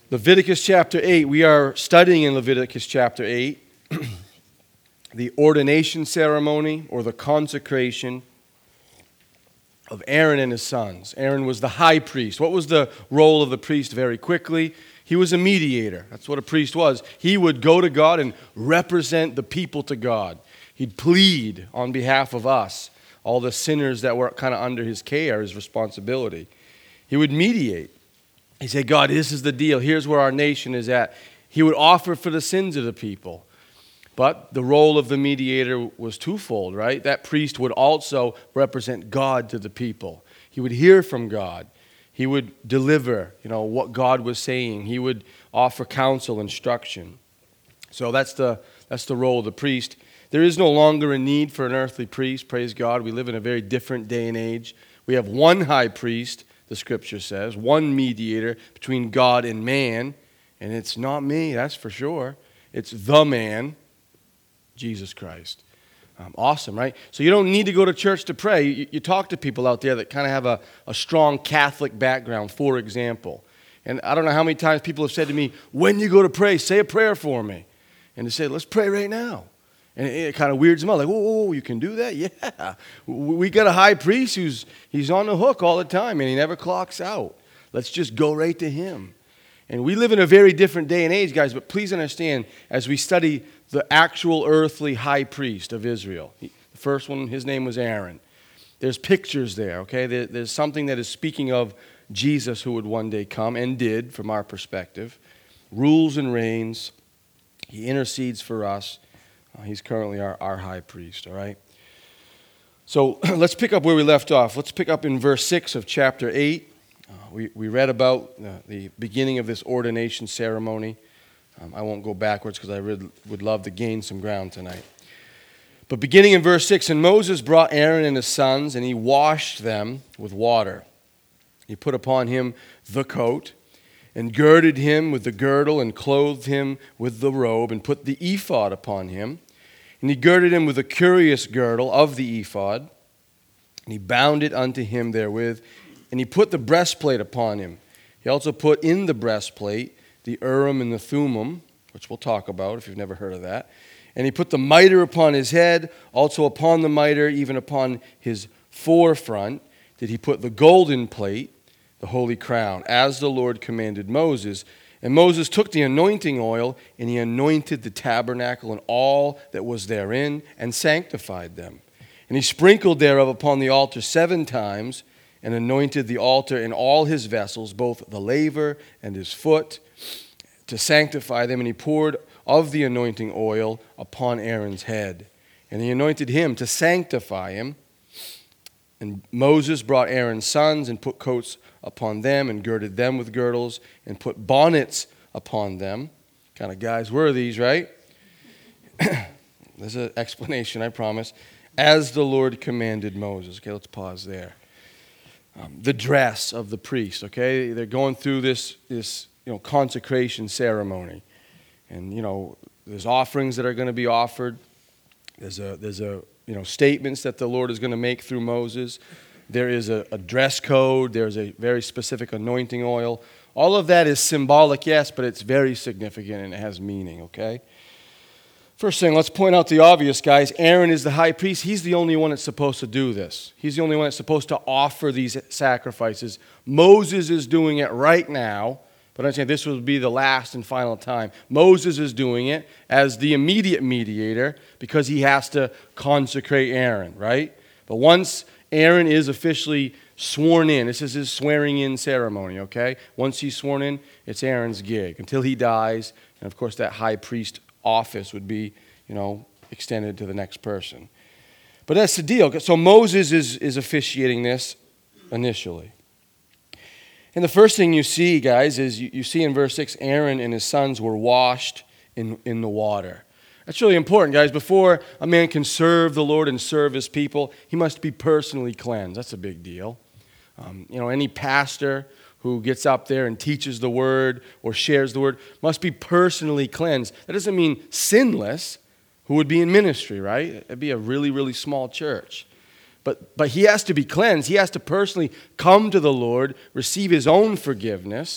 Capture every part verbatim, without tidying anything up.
Leviticus chapter eight, we are studying in Leviticus chapter eight the ordination ceremony or the consecration of Aaron and his sons. Aaron was the high priest. What was the role of the priest very quickly? He was a mediator. That's what a priest was. He would go to God and represent the people to God. He'd plead on behalf of us, all the sinners that were kind of under his care, his responsibility. He would mediate. He said, God, this is the deal. Here's where our nation is at. He would offer for the sins of the people. But the role of the mediator was twofold, right? That priest would also represent God to the people. He would hear from God. He would deliver, you know, what God was saying. He would offer counsel, instruction. So that's the that's the role of the priest. There is no longer a need for an earthly priest, praise God. We live in a very different day and age. We have one high priest, the scripture says, one mediator between God and man, and it's not me, that's for sure. It's the man, Jesus Christ. Um, awesome, right? So you don't need to go to church to pray. You, you talk to people out there that kind of have a, a strong Catholic background, for example. And I don't know how many times people have said to me, when you go to pray, say a prayer for me. And they say, let's pray right now. And it, it kind of weirds them out. Like, whoa, whoa, whoa, you can do that? Yeah. We got a high priest who's he's on the hook all the time, and he never clocks out. Let's just go right to him. And we live in a very different day and age, guys, but please understand, as we study the actual earthly high priest of Israel, he, the first one, his name was Aaron. There's pictures there, okay? There, there's something that is speaking of Jesus who would one day come, and did, from our perspective. Rules and reigns. He intercedes for us. Uh, he's currently our, our high priest, all right? So let's pick up where we left off. Let's pick up in verse six of chapter eight. Uh, we, we read about uh, the beginning of this ordination ceremony. Um, I won't go backwards because I would, would love to gain some ground tonight. But beginning in verse six, and Moses brought Aaron and his sons, and he washed them with water. He put upon him the coat, and girded him with the girdle, and clothed him with the robe, and put the ephod upon him. And he girded him with a curious girdle of the ephod, and he bound it unto him therewith, and he put the breastplate upon him. He also put in the breastplate the Urim and the Thummim, which we'll talk about if you've never heard of that. And he put the mitre upon his head, also upon the mitre, even upon his forefront, did he put the golden plate, the holy crown, as the Lord commanded Moses. And Moses took the anointing oil, and he anointed the tabernacle and all that was therein, and sanctified them. And he sprinkled thereof upon the altar seven times, and anointed the altar and all his vessels, both the laver and his foot, to sanctify them. And he poured of the anointing oil upon Aaron's head. And he anointed him to sanctify him. And Moses brought Aaron's sons and put coats upon them and girded them with girdles and put bonnets upon them. Kind of guys were these, right? There's an explanation, I promise. As the Lord commanded Moses. Okay, let's pause there. Um, the dress of the priest, okay? They're going through this, this you know, consecration ceremony. And, you know, there's offerings that are going to be offered. There's a, there's a, you know, statements that the Lord is going to make through Moses. There is a, a dress code. There's a very specific anointing oil. All of that is symbolic, yes, but it's very significant and it has meaning, okay? First thing, let's point out the obvious, guys. Aaron is the high priest. He's the only one that's supposed to do this. He's the only one that's supposed to offer these sacrifices. Moses is doing it right now, but I'm saying this will be the last and final time. Moses is doing it as the immediate mediator because he has to consecrate Aaron, right? But once Aaron is officially sworn in, this is his swearing in ceremony, okay? Once he's sworn in, it's Aaron's gig until he dies. And of course, that high priest office would be, you know, extended to the next person. But that's the deal. So Moses is, is officiating this initially. And the first thing you see, guys, is you, you see in verse six, Aaron and his sons were washed in, in the water. That's really important, guys. Before a man can serve the Lord and serve his people, he must be personally cleansed. That's a big deal. Um, you know, any pastor who gets up there and teaches the word or shares the word must be personally cleansed. That doesn't mean sinless, who would be in ministry, right? It'd be a really, really small church. But, but he has to be cleansed. He has to personally come to the Lord, receive his own forgiveness,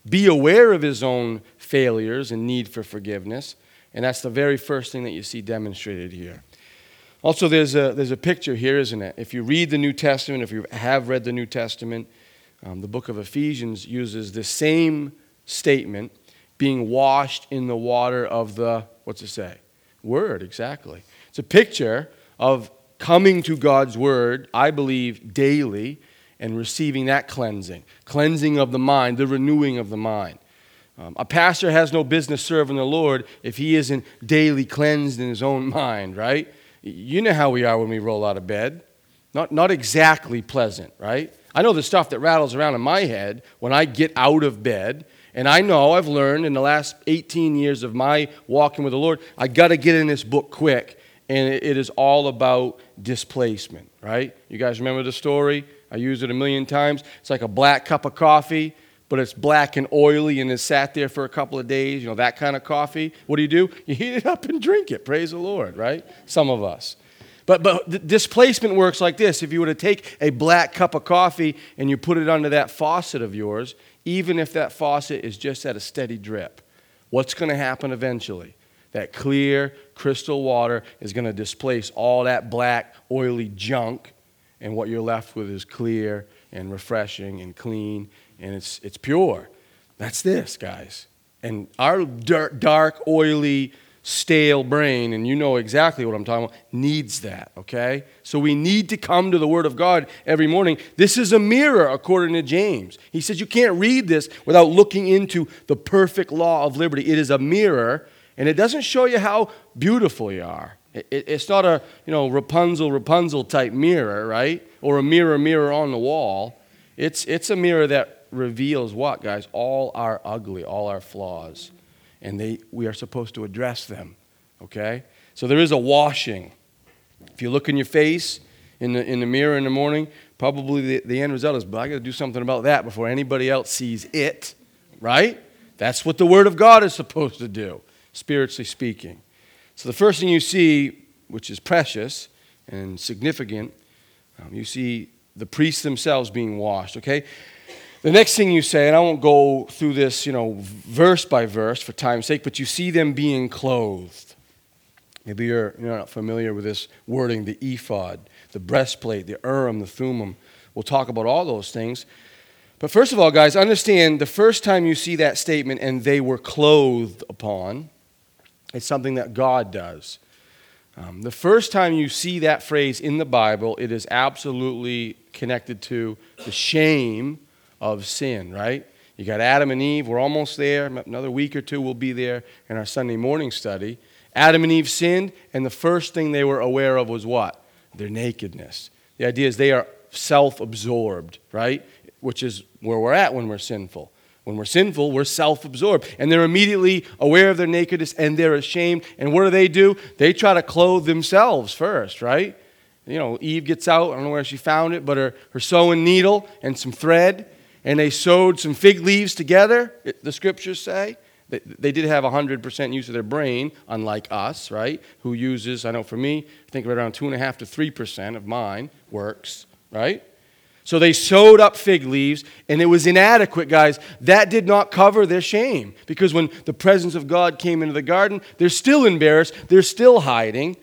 be aware of his own failures and need for forgiveness. And that's the very first thing that you see demonstrated here. Also, there's a, there's a picture here, isn't it? If you read the New Testament, if you have read the New Testament, um, the book of Ephesians uses the same statement, being washed in the water of the, what's it say? Word, exactly. It's a picture of coming to God's Word, I believe, daily, and receiving that cleansing. Cleansing of the mind, the renewing of the mind. Um, a pastor has no business serving the Lord if he isn't daily cleansed in his own mind, right? You know how we are when we roll out of bed. Not, not exactly pleasant, right? I know the stuff that rattles around in my head when I get out of bed. And I know I've learned in the last eighteen years of my walking with the Lord, I got to get in this book quick. And it is all about displacement, right? You guys remember the story? I use it a million times. It's like a black cup of coffee, but it's black and oily and it's sat there for a couple of days. You know, that kind of coffee. What do you do? You heat it up and drink it. Praise the Lord, right? Some of us. But but the displacement works like this. If you were to take a black cup of coffee and you put it under that faucet of yours, even if that faucet is just at a steady drip, what's going to happen eventually? That clear, crystal water is going to displace all that black, oily junk, and what you're left with is clear and refreshing and clean, and it's it's pure. That's this, guys. And our dark, dark, oily, stale brain, and you know exactly what I'm talking about, needs that, okay? So we need to come to the Word of God every morning. This is a mirror, according to James. He says you can't read this without looking into the perfect law of liberty. It is a mirror, and it doesn't show you how beautiful you are. It, it, it's not a, you know, Rapunzel, Rapunzel type mirror, right? Or a mirror, mirror on the wall. It's, it's a mirror that reveals what, guys? All our ugly, all our flaws. And they, we are supposed to address them, okay? So there is a washing. If you look in your face in the, in the mirror in the morning, probably the, the end result is, but I got to do something about that before anybody else sees it, right? That's what the Word of God is supposed to do, spiritually speaking. So the first thing you see, which is precious and significant, um, you see the priests themselves being washed, okay? The next thing you say, and I won't go through this, you know, verse by verse for time's sake, but you see them being clothed. Maybe you're, you're not familiar with this wording, the ephod, the breastplate, the urim, the thummim. We'll talk about all those things. But first of all, guys, understand the first time you see that statement, and they were clothed upon, it's something that God does. Um, the first time you see that phrase in the Bible, it is absolutely connected to the shame of sin, right? You got Adam and Eve. We're almost there. Another week or two we'll be there in our Sunday morning study. Adam and Eve sinned, and the first thing they were aware of was what? Their nakedness. The idea is they are self-absorbed, right? Which is where we're at when we're sinful. When we're sinful, we're self-absorbed. And they're immediately aware of their nakedness, and they're ashamed. And what do they do? They try to clothe themselves first, right? You know, Eve gets out. I don't know where she found it, but her, her sewing needle and some thread. And they sewed some fig leaves together, the scriptures say. They, they did have one hundred percent use of their brain, unlike us, right? Who uses, I know for me, I think right around two point five to three percent of mine works, right? So they sewed up fig leaves, and it was inadequate, guys. That did not cover their shame. Because when the presence of God came into the garden, they're still embarrassed. They're still hiding.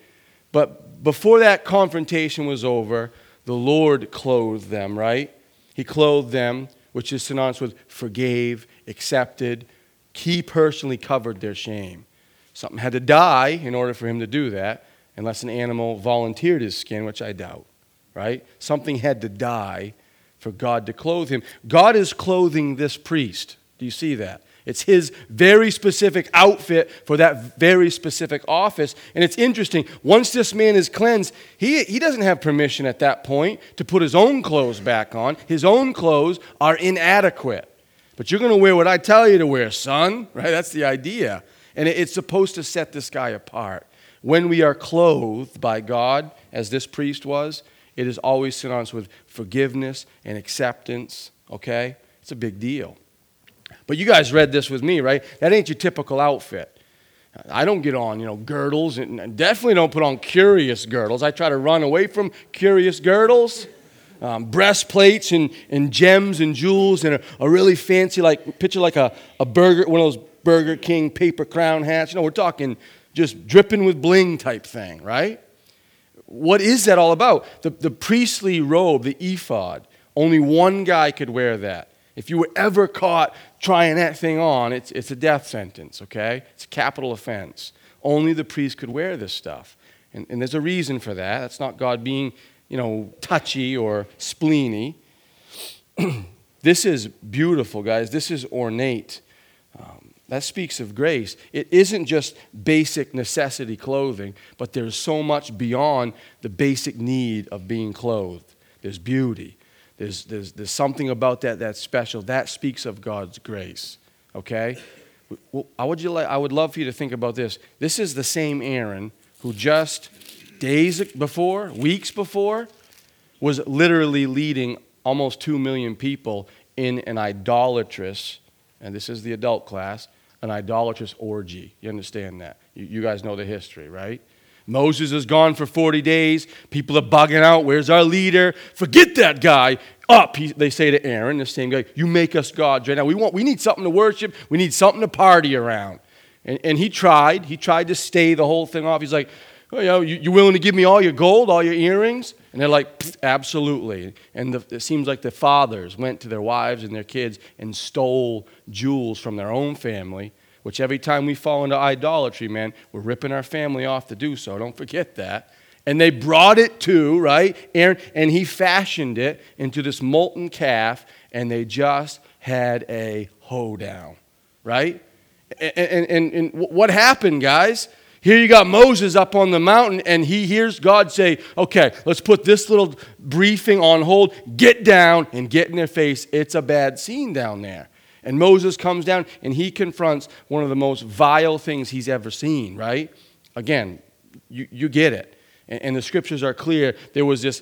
But before that confrontation was over, the Lord clothed them, right? He clothed them, which is synonymous with forgave, accepted. He personally covered their shame. Something had to die in order for him to do that, unless an animal volunteered his skin, which I doubt, right? Something had to die for God to clothe him. God is clothing this priest. Do you see that? It's his very specific outfit for that very specific office. And it's interesting. Once this man is cleansed, he, he doesn't have permission at that point to put his own clothes back on. His own clothes are inadequate. But you're going to wear what I tell you to wear, son. Right? That's the idea. And it, it's supposed to set this guy apart. When we are clothed by God, as this priest was, it is always synonymous with forgiveness and acceptance. Okay? It's a big deal. But you guys read this with me, right? That ain't your typical outfit. I don't get on, you know, girdles, and definitely don't put on curious girdles. I try to run away from curious girdles, um, breastplates and, and gems and jewels and a, a really fancy, like, picture like a, a burger, one of those Burger King paper crown hats. You know, we're talking just dripping with bling type thing, right? What is that all about? The, the priestly robe, the ephod, only one guy could wear that. If you were ever caught trying that thing on, it's, it's a death sentence, okay? It's a capital offense. Only the priest could wear this stuff. And, and there's a reason for that. That's not God being, you know, touchy or spleeny. This is beautiful, guys. This is ornate. Um, that speaks of grace. It isn't just basic necessity clothing, but there's so much beyond the basic need of being clothed. There's beauty. There's, there's, there's something about that that's special. That speaks of God's grace, okay? Well, I would, you like, I would love for you to think about this. This is the same Aaron who just days before, weeks before, was literally leading almost two million people in an idolatrous, and this is the adult class, an idolatrous orgy. You understand that? You, you guys know the history, right? Moses is gone for forty days. People are bugging out. Where's our leader? Forget that guy. Up, he, they say to Aaron, the same guy, you make us gods right now. We want, we need something to worship. We need something to party around. And, and he tried. He tried to stay the whole thing off. He's like, oh, you know, you, you willing to give me all your gold, all your earrings? And they're like, absolutely. And the, it seems like the fathers went to their wives and their kids and stole jewels from their own family, which every time we fall into idolatry, man, we're ripping our family off to do so. Don't forget that. And they brought it to, right, Aaron, and he fashioned it into this molten calf, and they just had a hoedown, right? And, and, and, and what happened, guys? Here you got Moses up on the mountain, and he hears God say, okay, let's put this little briefing on hold. Get down and get in their face. It's a bad scene down there. And Moses comes down, and he confronts one of the most vile things he's ever seen, right? Again, you, you get it. And, and the scriptures are clear. There was this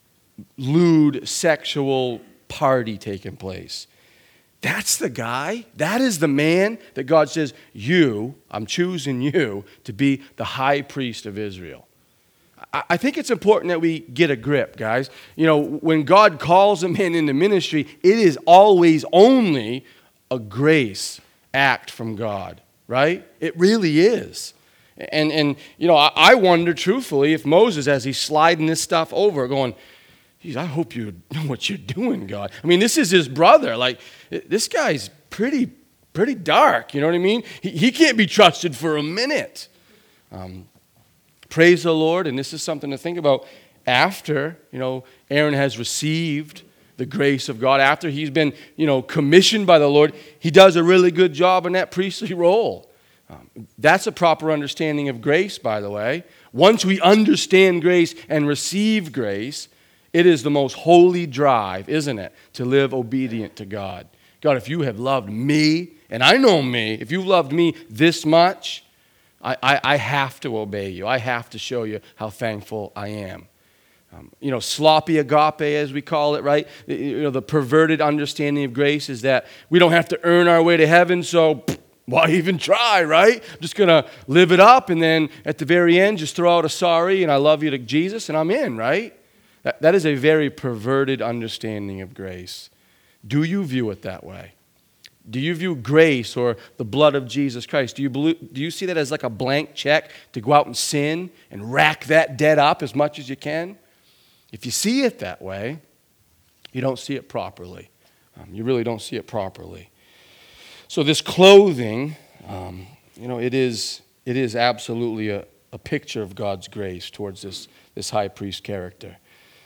lewd sexual party taking place. That's the guy. That is the man that God says, you, I'm choosing you to be the high priest of Israel. I, I think it's important that we get a grip, guys. You know, when God calls a man into ministry, it is always only a grace act from God, right? It really is. And, and you know, I, I wonder truthfully if Moses, as he's sliding this stuff over, going, geez, I hope you know what you're doing, God. I mean, this is his brother. Like, this guy's pretty, pretty dark, you know what I mean? He, he can't be trusted for a minute. Um, praise the Lord, and this is something to think about after, you know, Aaron has received the grace of God, after he's been, you know, commissioned by the Lord, he does a really good job in that priestly role. Um, that's a proper understanding of grace, by the way. Once we understand grace and receive grace, it is the most holy drive, isn't it, to live obedient to God. God, if you have loved me, and I know me, if you've loved me this much, I, I, I have to obey you. I have to show you how thankful I am. Um, you know, sloppy agape, as we call it, right? You know, the perverted understanding of grace is that we don't have to earn our way to heaven, so pff, why even try, right? I'm just going to live it up, and then at the very end, just throw out a sorry, and I love you to Jesus, and I'm in, right? That, that is a very perverted understanding of grace. Do you view it that way? Do you view grace or the blood of Jesus Christ? Do you believe, do you see that as like a blank check to go out and sin and rack that debt up as much as you can? If you see it that way, you don't see it properly. Um, you really don't see it properly. So this clothing, um, you know, it is it is absolutely a, a picture of God's grace towards this, this high priest character.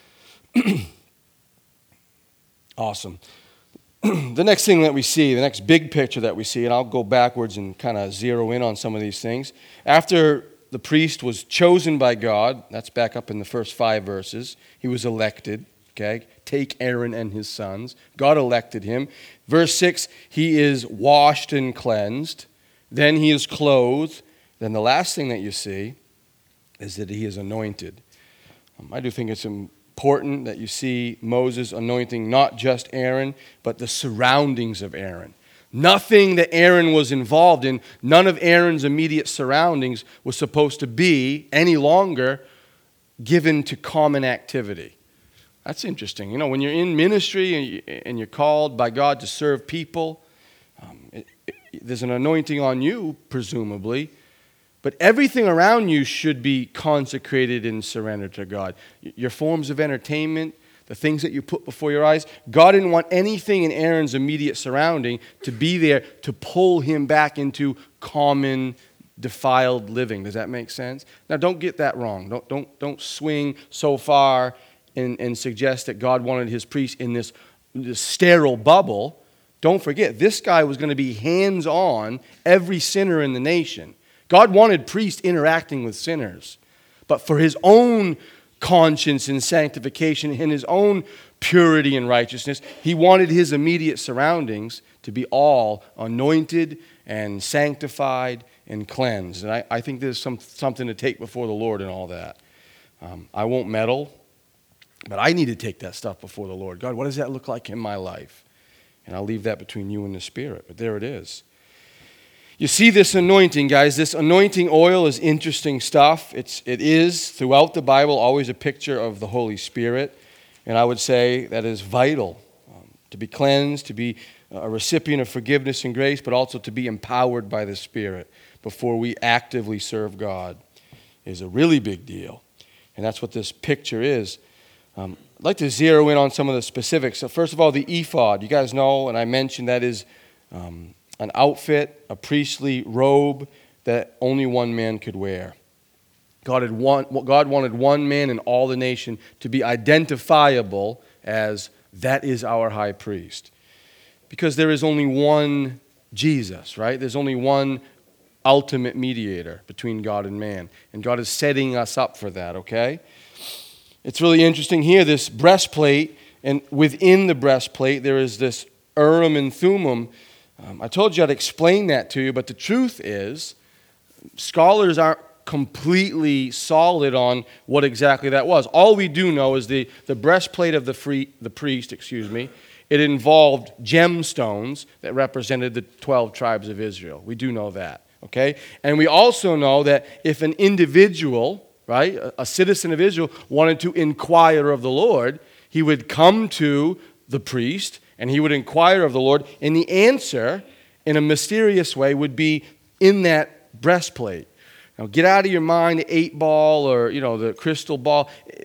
Awesome. The next thing that we see, the next big picture that we see, and I'll go backwards and kind of zero in on some of these things. After the priest was chosen by God, that's back up in the first five verses. He was elected, okay? Take Aaron and his sons. God elected him. Verse six, he is washed and cleansed. Then he is clothed. Then the last thing that you see is that he is anointed. Um, I do think it's important that you see Moses anointing not just Aaron, but the surroundings of Aaron. Nothing that Aaron was involved in, none of Aaron's immediate surroundings was supposed to be any longer given to common activity. That's interesting. You know, when you're in ministry and, you, and you're called by God to serve people, um, it, it, there's an anointing on you, presumably, but everything around you should be consecrated and surrendered to God. Your forms of entertainment, the things that you put before your eyes, God didn't want anything in Aaron's immediate surrounding to be there to pull him back into common, defiled living. Does that make sense? Now, don't get that wrong. Don't, don't, don't swing so far and, and suggest that God wanted his priests in this, this sterile bubble. Don't forget, this guy was going to be hands-on every sinner in the nation. God wanted priests interacting with sinners, but for his own conscience and sanctification and his own purity and righteousness, he wanted his immediate surroundings to be all anointed and sanctified and cleansed. And I, I think there's some, something to take before the Lord and all that. Um, I won't meddle, but I need to take that stuff before the Lord. God, what does that look like in my life? And I'll leave that between you and the Spirit, but there it is. You see this anointing, guys. This anointing oil is interesting stuff. It's, it is, throughout the Bible, always a picture of the Holy Spirit. And I would say that is vital um, to be cleansed, to be a recipient of forgiveness and grace, but also to be empowered by the Spirit before we actively serve God is a really big deal. And that's what this picture is. Um, I'd like to zero in on some of the specifics. So first of all, the ephod. You guys know, and I mentioned that is um, an outfit, a priestly robe that only one man could wear. God had one, God wanted one man in all the nation to be identifiable as that is our high priest. Because there is only one Jesus, right? There's only one ultimate mediator between God and man. And God is setting us up for that, okay? It's really interesting here, this breastplate, and within the breastplate there is this Urim and Thummim. Um, I told you I'd explain that to you, but the truth is, scholars aren't completely solid on what exactly that was. All we do know is the, the breastplate of the, free, the priest, excuse me, it involved gemstones that represented the twelve tribes of Israel. We do know that, okay? And we also know that if an individual, right, a, a citizen of Israel, wanted to inquire of the Lord, he would come to the priest and he would inquire of the Lord, and the answer, in a mysterious way, would be in that breastplate. Now, get out of your mind the eight ball or, you know, the crystal ball.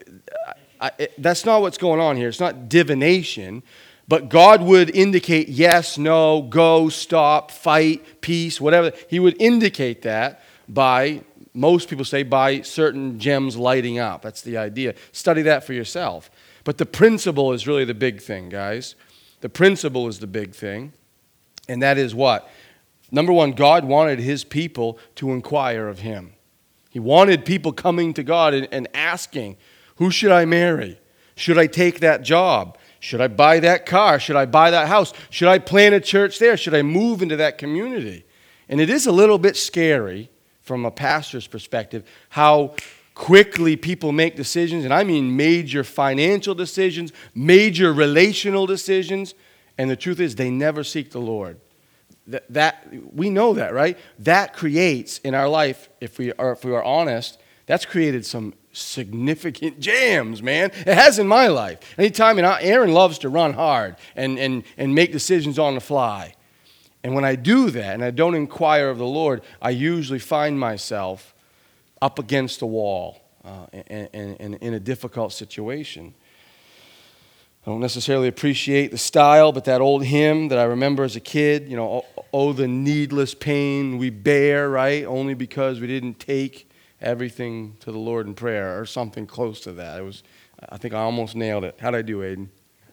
I, I, that's not what's going on here. It's not divination. But God would indicate yes, no, go, stop, fight, peace, whatever. He would indicate that by, most people say, by certain gems lighting up. That's the idea. Study that for yourself. But the principle is really the big thing, guys. The principle is the big thing. And that is what? Number one, God wanted his people to inquire of him. He wanted people coming to God and, and asking, who should I marry? Should I take that job? Should I buy that car? Should I buy that house? Should I plant a church there? Should I move into that community? And it is a little bit scary from a pastor's perspective how quickly people make decisions, and I mean major financial decisions, major relational decisions, and the truth is they never seek the Lord. That, that we know that, right? That creates in our life, if we are if we are honest, that's created some significant jams, man. It has in my life. Anytime, and Aaron loves to run hard and, and, and make decisions on the fly. And when I do that and I don't inquire of the Lord, I usually find myself up against the wall uh, and, and, and in a difficult situation. I don't necessarily appreciate the style, but that old hymn that I remember as a kid, you know, oh, oh the needless pain we bear, right? Only because we didn't take everything to the Lord in prayer, or something close to that. It was, I think I almost nailed it. How'd I do, Aiden?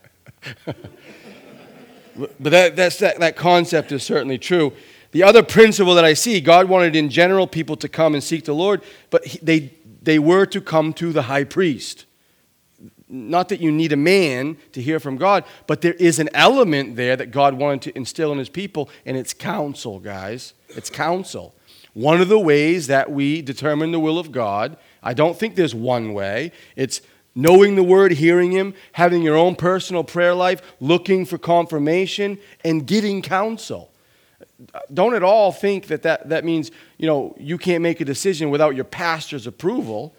But that, that's, that, that concept is certainly true. The other principle that I see, God wanted in general people to come and seek the Lord, but he, they, they were to come to the high priest. Not that you need a man to hear from God, but there is an element there that God wanted to instill in his people, and it's counsel, guys. It's counsel. One of the ways that we determine the will of God, I don't think there's one way. It's knowing the Word, hearing Him, having your own personal prayer life, looking for confirmation, and getting counsel. Don't at all think that that, that means, you know, you can't make a decision without your pastor's approval.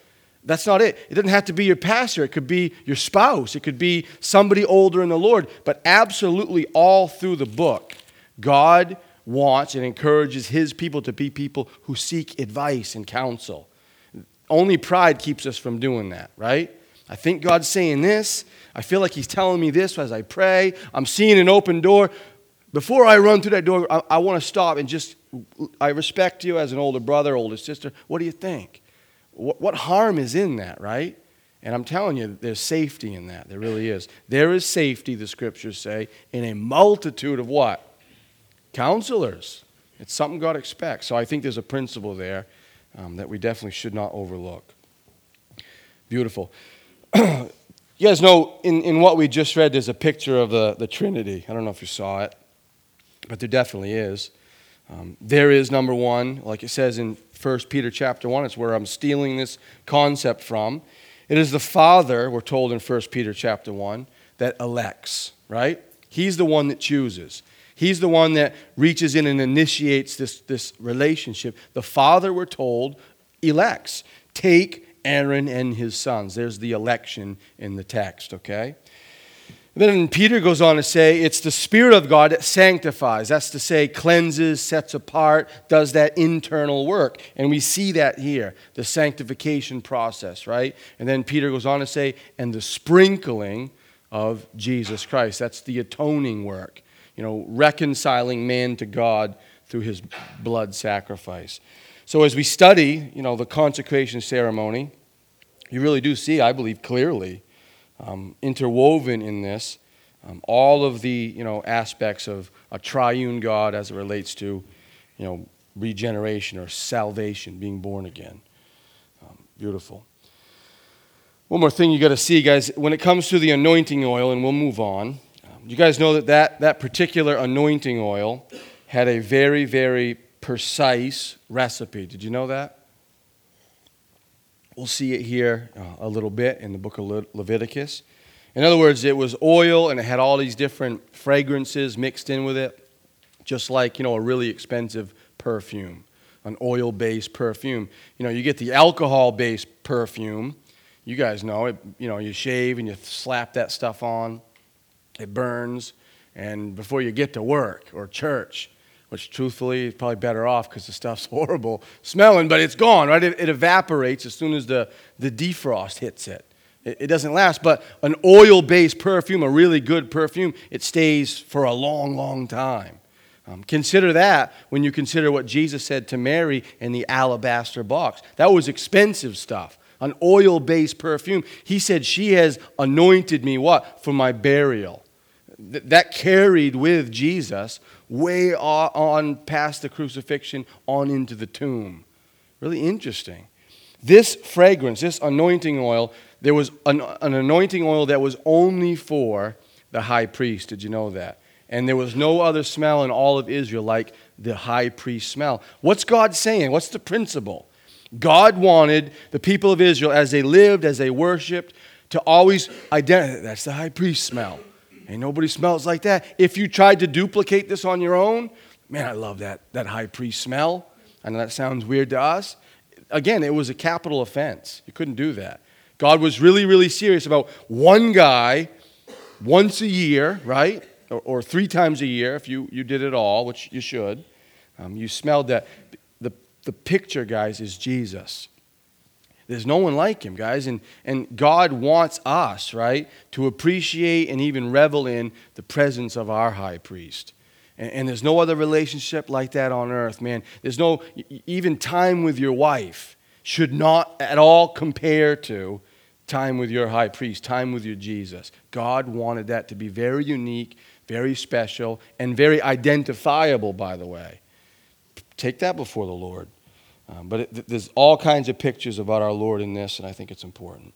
That's not it. It doesn't have to be your pastor. It could be your spouse. It could be somebody older in the Lord. But absolutely all through the book, God wants and encourages his people to be people who seek advice and counsel. Only pride keeps us from doing that, right? I think God's saying this. I feel like he's telling me this as I pray. I'm seeing an open door. Before I run through that door, I, I want to stop and just, I respect you as an older brother, older sister. What do you think? What, what harm is in that, right? And I'm telling you, there's safety in that. There really is. There is safety, the scriptures say, in a multitude of what? Counselors. It's something God expects. So I think there's a principle there um, that we definitely should not overlook. Beautiful. You guys know, in, in what we just read, there's a picture of the, the Trinity. I don't know if you saw it, but there definitely is. Um, there is, number one, like it says in First Peter chapter one, it's where I'm stealing this concept from. It is the Father, we're told in First Peter chapter one, that elects, right? He's the one that chooses. He's the one that reaches in and initiates this, this relationship. The Father, we're told, elects. Take Aaron and his sons. There's the election in the text, okay? Then Peter goes on to say it's the Spirit of God that sanctifies. That's to say cleanses, sets apart, does that internal work. And we see that here, the sanctification process, right? And then Peter goes on to say, and the sprinkling of Jesus Christ. That's the atoning work. You know, reconciling man to God through his blood sacrifice. So as we study, you know, the consecration ceremony, you really do see, I believe, clearly, um, interwoven in this, um, all of the, you know, aspects of a triune God as it relates to, you know, regeneration or salvation, being born again. Um, beautiful. One more thing you got to see, guys, when it comes to the anointing oil, and we'll move on. You guys know that, that that particular anointing oil had a very, very precise recipe. Did you know that? We'll see it here uh, a little bit in the book of Le- Leviticus. In other words, it was oil and it had all these different fragrances mixed in with it, just like, you know, a really expensive perfume, an oil-based perfume. You know, you get the alcohol-based perfume. You guys know it. You know, you shave and you slap that stuff on. It burns, and before you get to work or church, which truthfully is probably better off because the stuff's horrible smelling, but it's gone, right? It, it evaporates as soon as the, the defrost hits it. it. It doesn't last, but an oil-based perfume, a really good perfume, it stays for a long, long time. Um, consider that when you consider what Jesus said to Mary in the alabaster box. That was expensive stuff. An oil-based perfume. He said, she has anointed me, what? For my burial. Th- that carried with Jesus way on, on past the crucifixion, on into the tomb. Really interesting. This fragrance, this anointing oil, there was an, an anointing oil that was only for the high priest. Did you know that? And there was no other smell in all of Israel like the high priest smell. What's God saying? What's the principle? God wanted the people of Israel, as they lived, as they worshiped, to always identify, that's the high priest smell. Ain't nobody smells like that. If you tried to duplicate this on your own, man, I love that, that high priest smell. I know that sounds weird to us. Again, it was a capital offense. You couldn't do that. God was really, really serious about one guy once a year, right? Or, or three times a year if you, you did it all, which you should. Um, you smelled that. The picture, guys, is Jesus. There's no one like him, guys. And, and God wants us, right, to appreciate and even revel in the presence of our high priest. And, and there's no other relationship like that on earth, man. There's no, even time with your wife should not at all compare to time with your high priest, time with your Jesus. God wanted that to be very unique, very special, and very identifiable, by the way. Take that before the Lord. Um, but it, there's all kinds of pictures about our Lord in this, and I think it's important.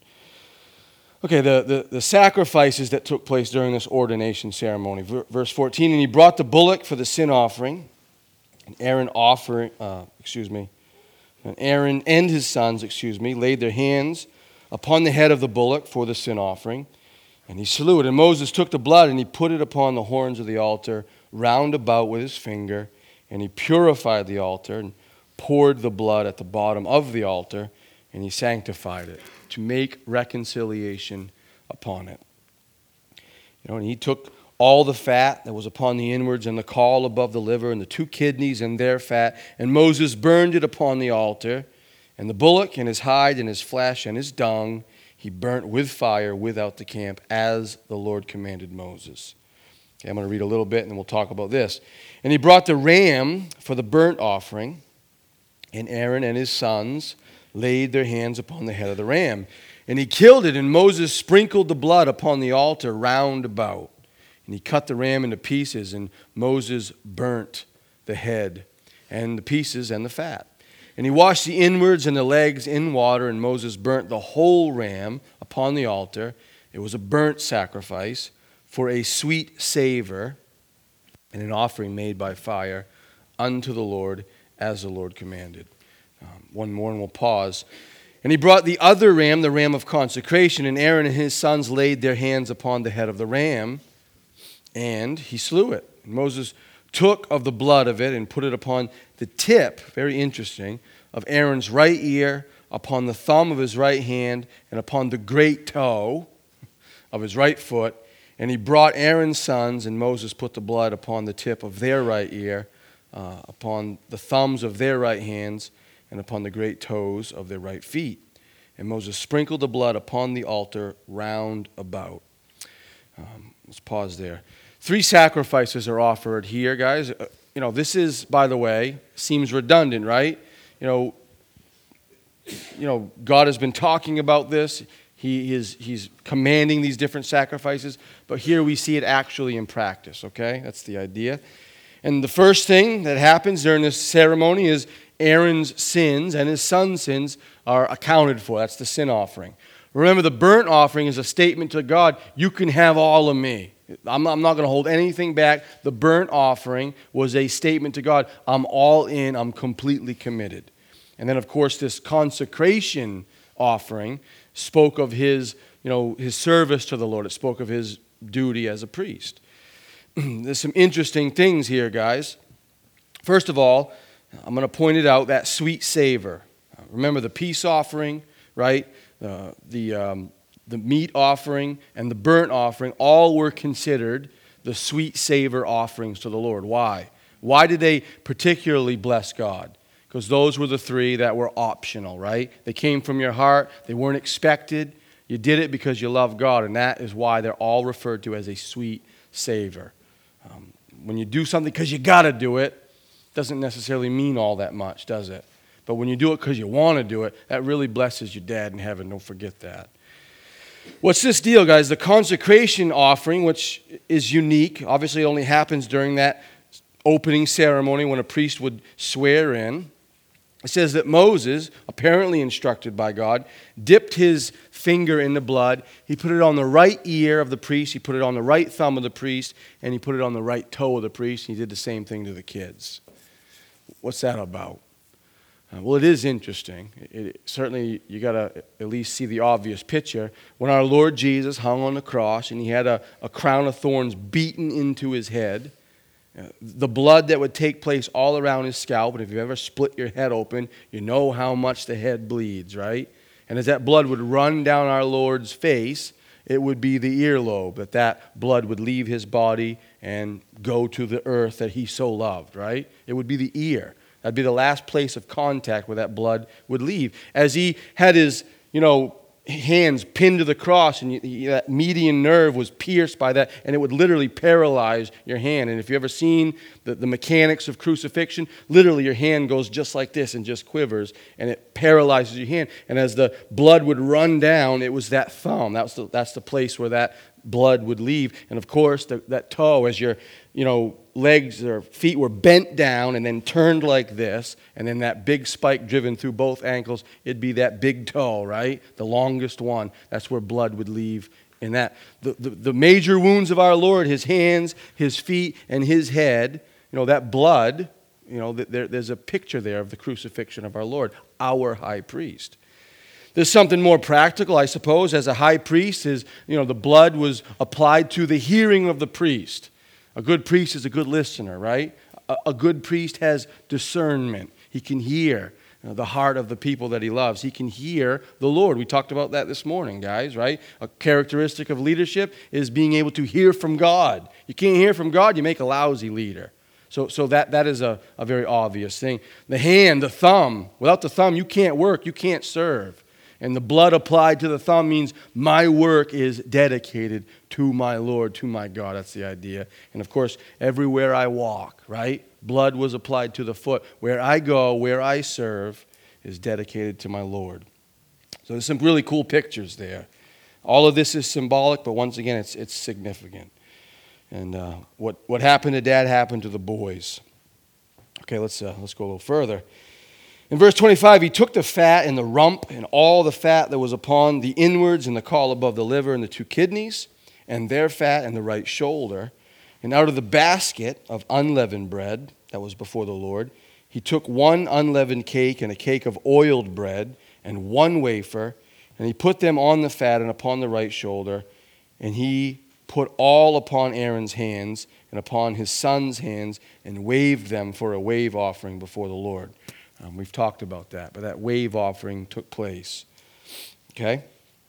Okay, the, the, the sacrifices that took place during this ordination ceremony. Verse fourteen, and he brought the bullock for the sin offering, and Aaron offering, uh, excuse me, and Aaron and his sons, excuse me, laid their hands upon the head of the bullock for the sin offering, and he slew it. And Moses took the blood, and he put it upon the horns of the altar, round about with his finger, and he purified the altar, and poured the blood at the bottom of the altar, and he sanctified it to make reconciliation upon it. You know, and he took all the fat that was upon the inwards and the caul above the liver and the two kidneys and their fat, and Moses burned it upon the altar, and the bullock and his hide and his flesh and his dung he burnt with fire without the camp, as the Lord commanded Moses. Okay, I'm going to read a little bit and then we'll talk about this. And he brought the ram for the burnt offering, and Aaron and his sons laid their hands upon the head of the ram. And he killed it, and Moses sprinkled the blood upon the altar round about. And he cut the ram into pieces, and Moses burnt the head and the pieces and the fat. And he washed the inwards and the legs in water, and Moses burnt the whole ram upon the altar. It was a burnt sacrifice for a sweet savor, and an offering made by fire unto the Lord, as the Lord commanded. Um, one more and we'll pause. And he brought the other ram, the ram of consecration, and Aaron and his sons laid their hands upon the head of the ram, and he slew it. And Moses took of the blood of it and put it upon the tip, very interesting, of Aaron's right ear, upon the thumb of his right hand, and upon the great toe of his right foot. And he brought Aaron's sons, and Moses put the blood upon the tip of their right ear, uh, upon the thumbs of their right hands, and upon the great toes of their right feet. And Moses sprinkled the blood upon the altar round about. Um, let's pause there. Three sacrifices are offered here, guys. Uh, you know, this is, by the way, seems redundant, right? You know, you know, God has been talking about this. He is he's commanding these different sacrifices, but here we see it actually in practice, okay? That's the idea. And the first thing that happens during this ceremony is Aaron's sins and his son's sins are accounted for. That's the sin offering. Remember, the burnt offering is a statement to God, you can have all of me. I'm not, I'm not going to hold anything back. The burnt offering was a statement to God, I'm all in, I'm completely committed. And then, of course, this consecration offering spoke of his, you know, his service to the Lord. It spoke of his duty as a priest. There's some interesting things here, guys. First of all, I'm going to point it out, that sweet savor. Remember the peace offering, right? Uh, the, um, the meat offering and the burnt offering, all were considered the sweet savor offerings to the Lord. Why? Why did they particularly bless God? Because those were the three that were optional, right? They came from your heart. They weren't expected. You did it because you love God, and that is why they're all referred to as a sweet savor. Um, when you do something because you got to do it, doesn't necessarily mean all that much, does it? But when you do it because you want to do it, that really blesses your dad in heaven. Don't forget that. What's this deal, guys? The consecration offering, which is unique, obviously it only happens during that opening ceremony when a priest would swear in. It says that Moses, apparently instructed by God, dipped his finger in the blood. He put it on the right ear of the priest. He put it on the right thumb of the priest. And he put it on the right toe of the priest. He did the same thing to the kids. What's that about? Uh, well, it is interesting. It, it, certainly, you got to at least see the obvious picture. When our Lord Jesus hung on the cross and he had a, a crown of thorns beaten into his head, uh, the blood that would take place all around his scalp, and if you've ever split your head open, you know how much the head bleeds, right? And as that blood would run down our Lord's face, it would be the earlobe, that that blood would leave his body and go to the earth that he so loved, right? It would be the ear. That'd be the last place of contact where that blood would leave. As he had his, you know, hands pinned to the cross, and you, that median nerve was pierced by that, and it would literally paralyze your hand. And if you've ever seen the, the mechanics of crucifixion, literally your hand goes just like this and just quivers, and it paralyzes your hand. And as the blood would run down, it was that thumb. That was the, that's the place where that blood would leave. And of course, the, that toe, as your, you know, legs or feet were bent down and then turned like this, and then that big spike driven through both ankles, it'd be that big toe, right? The longest one. That's where blood would leave in that. The, the, the major wounds of our Lord, his hands, his feet, and his head, you know, that blood, you know, there, there's a picture there of the crucifixion of our Lord, our high priest. There's something more practical, I suppose, as a high priest, is, you know, the blood was applied to the hearing of the priest. A good priest is a good listener, right? A, a good priest has discernment. He can hear. uh, the heart of the people that he loves. He can hear the Lord. We talked about that this morning, guys, right? A characteristic of leadership is being able to hear from God. You can't hear from God, you make a lousy leader. So, so that, that is a, a very obvious thing. The hand, the thumb. Without the thumb, you can't work, you can't serve. And the blood applied to the thumb means my work is dedicated to my Lord, to my God. That's the idea. And of course, everywhere I walk, right? Blood was applied to the foot. Where I go, where I serve, is dedicated to my Lord. So there's some really cool pictures there. All of this is symbolic, but once again, it's it's significant. And uh, what what happened to Dad happened to the boys. Okay, let's uh, let's go a little further. In verse twenty-five, he took the fat and the rump and all the fat that was upon the inwards and the caul above the liver and the two kidneys and their fat and the right shoulder. And out of the basket of unleavened bread that was before the Lord, he took one unleavened cake and a cake of oiled bread and one wafer, and he put them on the fat and upon the right shoulder, and he put all upon Aaron's hands and upon his son's hands and waved them for a wave offering before the Lord. Um, we've talked about that, but that wave offering took place. Okay?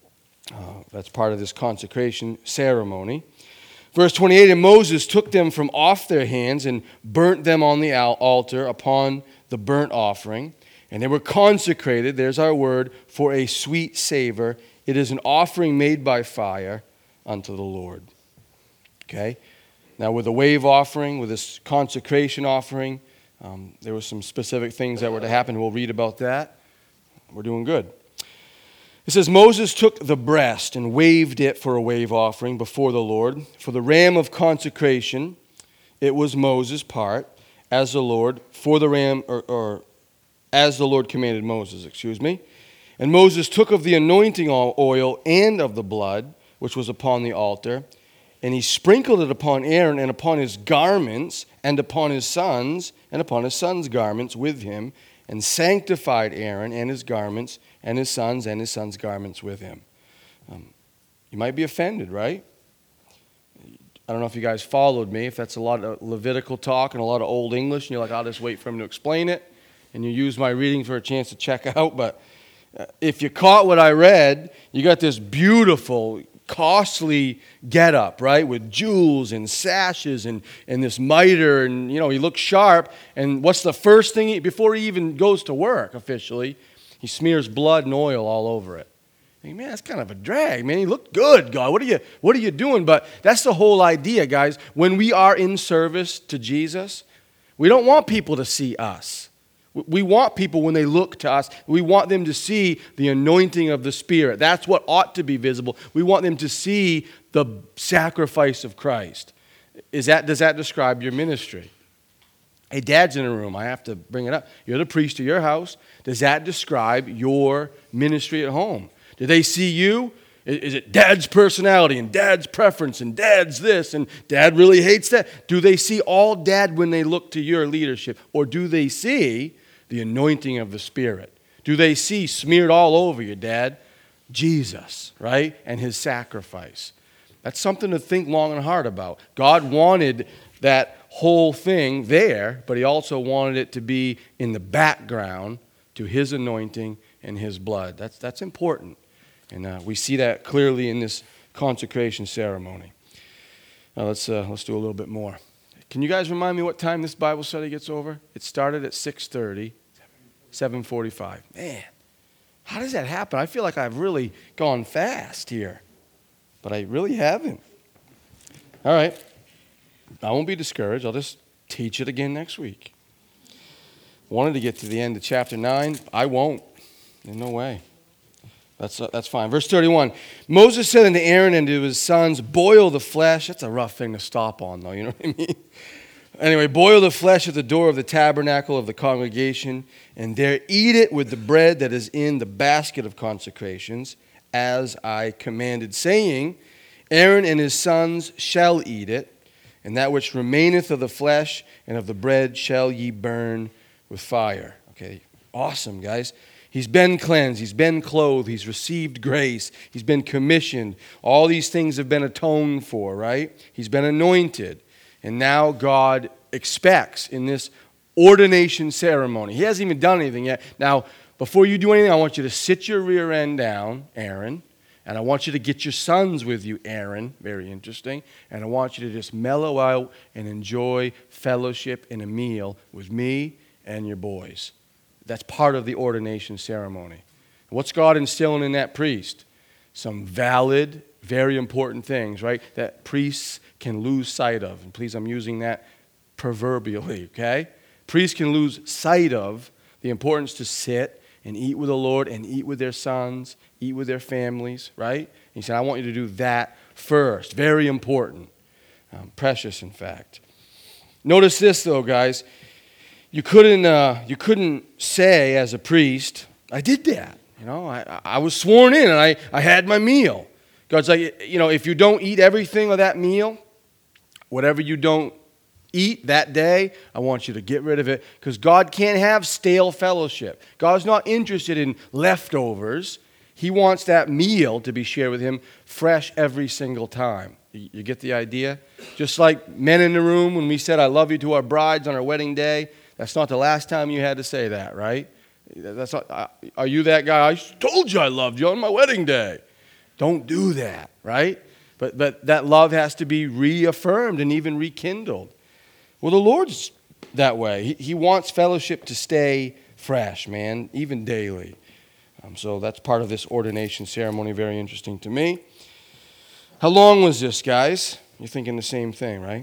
Uh, that's part of this consecration ceremony. Verse twenty-eight, and Moses took them from off their hands and burnt them on the altar upon the burnt offering. And they were consecrated, there's our word, for a sweet savor. It is an offering made by fire unto the Lord. Okay? Now with the wave offering, with this consecration offering, um, there were some specific things that were to happen. We'll read about that. We're doing good. It says, Moses took the breast and waved it for a wave offering before the Lord. For the ram of consecration, it was Moses' part, as the Lord, for the ram, or, or as the Lord commanded Moses, excuse me. And Moses took of the anointing oil and of the blood, which was upon the altar, and he sprinkled it upon Aaron and upon his garments, and upon his sons, and upon his sons' garments with him, and sanctified Aaron and his garments, and his sons, and his sons' garments with him. Um, you might be offended, right? I don't know if you guys followed me, if that's a lot of Levitical talk and a lot of Old English, and you're like, I'll just wait for him to explain it, and you use my reading for a chance to check out, but uh, if you caught what I read, you got this beautiful, costly getup, right, with jewels and sashes and, and this mitre, and, you know, he looks sharp, and what's the first thing, he, before he even goes to work officially, he smears blood and oil all over it. Hey, man, that's kind of a drag, man. He looked good, God. What are you, what are you doing? But that's the whole idea, guys. When we are in service to Jesus, we don't want people to see us. We want people, when they look to us, we want them to see the anointing of the Spirit. That's what ought to be visible. We want them to see the sacrifice of Christ. Is that, does that describe your ministry? Hey, Dad's in a room. I have to bring it up. You're the priest of your house. Does that describe your ministry at home? Do they see you? Is it Dad's personality and Dad's preference and Dad's this and Dad really hates that? Do they see all Dad when they look to your leadership? Or do they see the anointing of the Spirit? Do they see smeared all over you, Dad, Jesus, right? And his sacrifice. That's something to think long and hard about. God wanted that whole thing there, but he also wanted it to be in the background to his anointing and his blood. That's, that's important. And uh, we see that clearly in this consecration ceremony. Now let's, uh, let's do a little bit more. Can you guys remind me what time this Bible study gets over? It started at six thirty, seven forty-five. Man, how does that happen? I feel like I've really gone fast here, but I really haven't. All right. I won't be discouraged. I'll just teach it again next week. Wanted to get to the end of chapter nine. I won't. There's no way. That's, uh, that's fine. Verse thirty-one. Moses said unto Aaron and to his sons, boil the flesh. That's a rough thing to stop on, though. You know what I mean? Anyway, boil the flesh at the door of the tabernacle of the congregation, and there eat it with the bread that is in the basket of consecrations, as I commanded, saying, Aaron and his sons shall eat it, and that which remaineth of the flesh and of the bread shall ye burn with fire. Okay, awesome, guys. He's been cleansed. He's been clothed. He's received grace. He's been commissioned. All these things have been atoned for, right? He's been anointed. And now God expects in this ordination ceremony. He hasn't even done anything yet. Now, before you do anything, I want you to sit your rear end down, Aaron, and I want you to get your sons with you, Aaron. Very interesting. And I want you to just mellow out and enjoy fellowship and a meal with me and your boys. That's part of the ordination ceremony. What's God instilling in that priest? Some valid, very important things, right, that priests can lose sight of. And please, I'm using that proverbially, okay? Priests can lose sight of the importance to sit and eat with the Lord and eat with their sons, eat with their families, right? And he said, I want you to do that first. Very important. Um, precious, in fact. Notice this, though, guys. You couldn't, uh, you couldn't say as a priest, I did that. You know, I, I was sworn in and I, I had my meal. God's like, you know, if you don't eat everything of that meal, whatever you don't eat that day, I want you to get rid of it, because God can't have stale fellowship. God's not interested in leftovers. He wants that meal to be shared with him fresh every single time. You, you get the idea? Just like men in the room, when we said I love you to our brides on our wedding day, that's not the last time you had to say that, right? That's not, are you that guy? I told you I loved you on my wedding day. Don't do that, right? But, but that love has to be reaffirmed and even rekindled. Well, the Lord's that way. He, he wants fellowship to stay fresh, man, even daily. Um, so that's part of this ordination ceremony. Very interesting to me. How long was this, guys? You're thinking the same thing, right?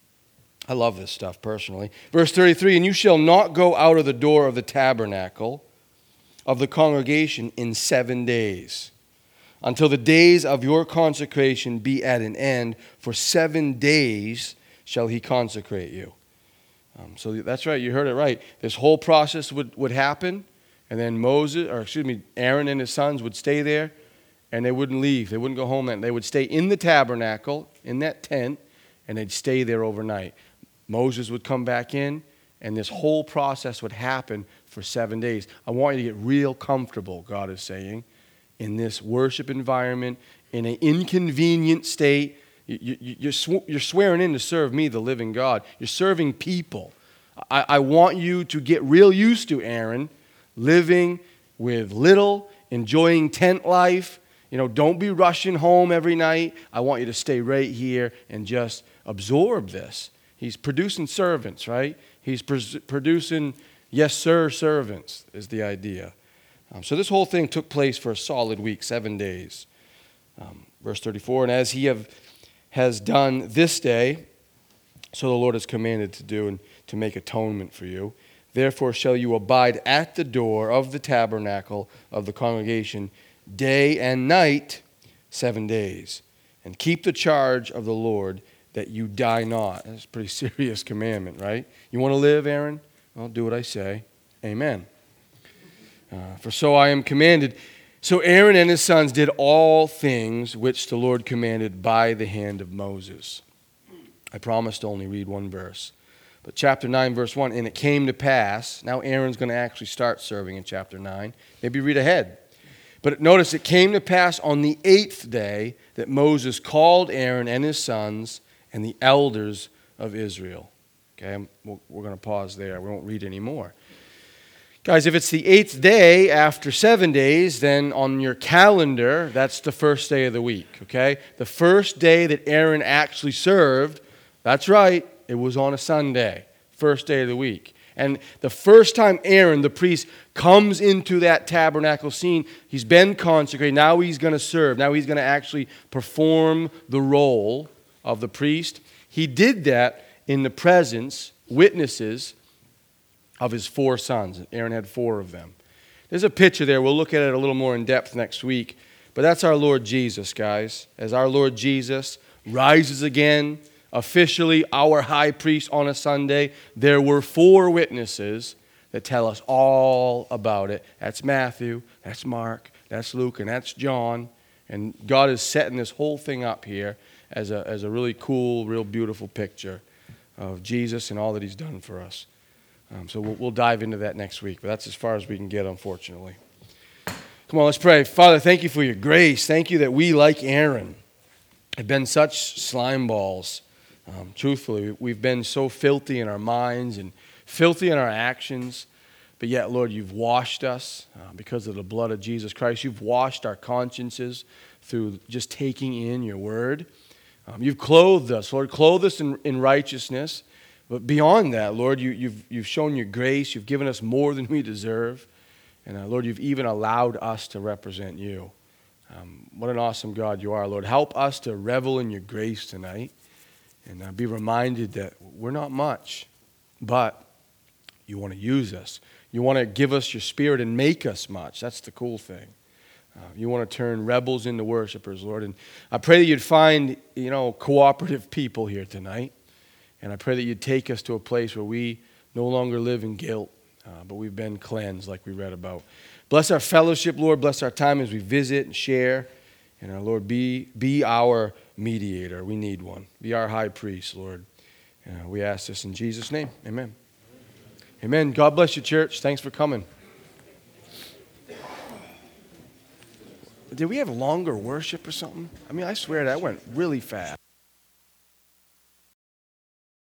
I love this stuff personally. Verse thirty-three, and you shall not go out of the door of the tabernacle of the congregation in seven days, until the days of your consecration be at an end. For seven days shall he consecrate you. Um, so that's right, you heard it right. This whole process would, would happen, and then Moses, or excuse me, Aaron and his sons would stay there, and they wouldn't leave. They wouldn't go home. Then they would stay in the tabernacle, in that tent, and they'd stay there overnight. Moses would come back in, and this whole process would happen for seven days. I want you to get real comfortable, God is saying, in this worship environment, in an inconvenient state. You, you, you're, sw- you're swearing in to serve me, the living God. You're serving people. I, I want you to get real used to, Aaron, living with little, enjoying tent life. You know, don't be rushing home every night. I want you to stay right here and just absorb this. He's producing servants, right? He's pr- producing, yes, sir, servants is the idea. Um, so this whole thing took place for a solid week, seven days. Um, verse thirty-four, and as he have has done this day, so the Lord has commanded to do, and to make atonement for you. Therefore shall you abide at the door of the tabernacle of the congregation day and night, seven days, and keep the charge of the Lord, that you die not. That's a pretty serious commandment, right? You want to live, Aaron? Well, do what I say. Amen. Uh, for so I am commanded. So Aaron and his sons did all things which the Lord commanded by the hand of Moses. I promised to only read one verse. But chapter nine, verse one, and it came to pass. Now Aaron's going to actually start serving in chapter nine. Maybe read ahead. But notice it came to pass on the eighth day that Moses called Aaron and his sons and the elders of Israel. Okay, we're going to pause there. We won't read any more. Guys, if it's the eighth day after seven days, then on your calendar, that's the first day of the week, okay? The first day that Aaron actually served, that's right, it was on a Sunday, first day of the week. And the first time Aaron, the priest, comes into that tabernacle scene, he's been consecrated. Now he's going to serve. Now he's going to actually perform the role of the priest. He did that in the presence, witnesses, of his four sons. Aaron had four of them. There's a picture there. We'll look at it a little more in depth next week. But that's our Lord Jesus, guys. As our Lord Jesus rises again, officially our high priest on a Sunday, there were four witnesses that tell us all about it. That's Matthew, that's Mark, that's Luke, and that's John. And God is setting this whole thing up here as a, as a really cool, real beautiful picture of Jesus and all that he's done for us. Um, so we'll, we'll dive into that next week, but that's as far as we can get, unfortunately. Come on, let's pray. Father, thank you for your grace. Thank you that we, like Aaron, have been such slime balls. Um, truthfully, we've been so filthy in our minds and filthy in our actions, but yet, Lord, you've washed us uh, because of the blood of Jesus Christ. You've washed our consciences through just taking in your word. Um, you've clothed us, Lord, clothe us in, in righteousness. But beyond that, Lord, you, you've, you've shown your grace. You've given us more than we deserve. And uh, Lord, you've even allowed us to represent you. Um, what an awesome God you are, Lord. Help us to revel in your grace tonight and uh, be reminded that we're not much, but you want to use us. You want to give us your spirit and make us much. That's the cool thing. Uh, you want to turn rebels into worshipers, Lord. And I pray that you'd find, you know, cooperative people here tonight. And I pray that you'd take us to a place where we no longer live in guilt, uh, but we've been cleansed like we read about. Bless our fellowship, Lord. Bless our time as we visit and share. And our Lord, be, be our mediator. We need one. Be our high priest, Lord. Uh, we ask this in Jesus' name. Amen. Amen. God bless you, church. Thanks for coming. Did we have longer worship or something? I mean, I swear that went really fast.